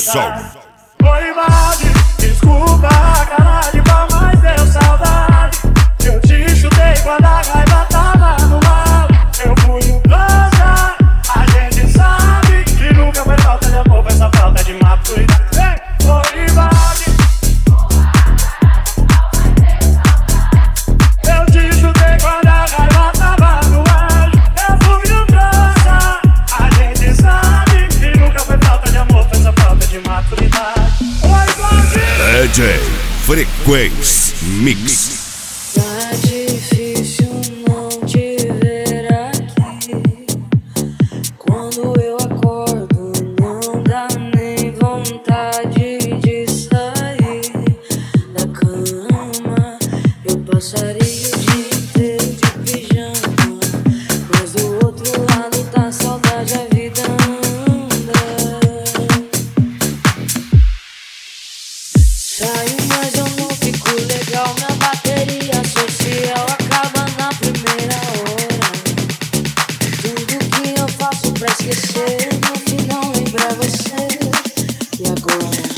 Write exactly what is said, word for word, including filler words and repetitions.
som. Oi, Valde, desculpa a cara de pau, mas deu saudade. Eu te chutei quando a raiva tava no mal. Eu fui um trouxa, a gente sabe que nunca foi falta de amor, foi essa falta de maturidade. Oi, Valde, eu te chutei quando a raiva tava no ar. Eu fui um trouxa, a gente sabe que nunca foi falta de amor, foi essa falta de maturidade. D J Frequência Mix. Tá difícil não te ver aqui. Quando eu acordo não dá nem vontade de sair da cama. Eu passaria o dia inteiro de pijama, mas do outro lado da saudade a vida anda. Saio, mas eu não fico legal. Minha bateria social acaba na primeira hora. Tudo que eu faço pra esquecer, no final lembra você. E agora?